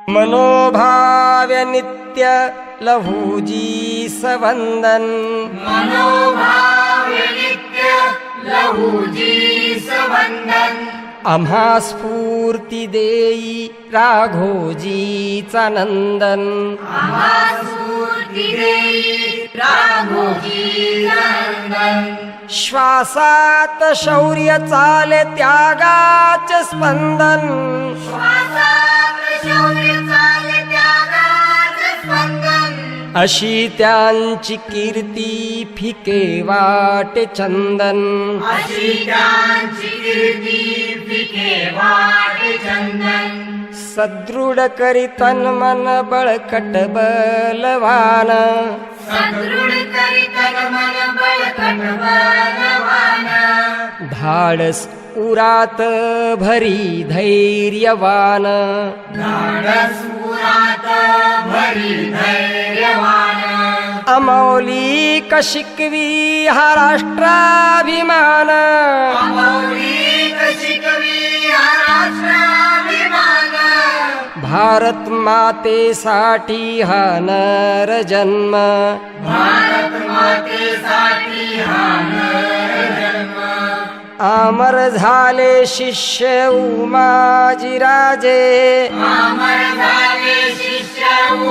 मनोभाव्य नित्य लहुजी सवंदन मनोभाव्य नित्य लहुजी सवंदन आम्हा स्फूर्ती देई राघोजीचा नंदन आम्हा स्फूर्ती देई राघोजीचा नंदन श्वासात शौर्य चाले त्यागाचे स्पंदन श्वासात शौर्य चाले त्यागाचे स्पंदन अशी त्यांची कीर्ती फिके वाटे चंदन अशी त्यांची कीर्ती फिके वाटे चंदन सदृढ करी तन मन बळकट बलवान सदृढ करी तन मन बळकट बलवान धाडस उरात भरी धैर्यवान धाडस उरात भरी धैर्यवान अमौलिक शिकवी हा राष्ट्राभिमान अमौलिक शिकवी हा राष्ट्राभिमान भारत मातेसाठी हा नर जन्म भारत मातेसाठी हा नरजन्म अमर झाले शिष्य उमाजीराजे अमर झाले शिष्य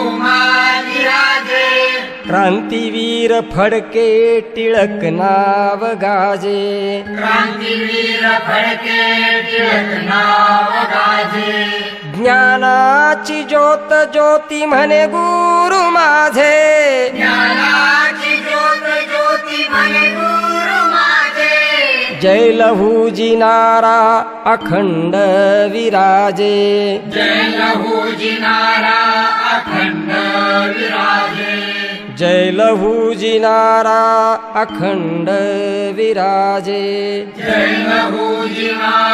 उमाजीराजे क्रांतीवीर फडके टिळक नाव गाजे क्रांतीवीर फडके टिळक नाव गाजे ज्ञानाची ज्योत ज्योती म्हणे गुरु माझे ज्ञानाची ज्योत ज्योती म्हणे गुरु माझे जय लहुजी नारा अखंड विराजे जय लहुजी नारा अखंड विराजे जय लहुजी नारा अखंड विराजे जय लहुजी नारा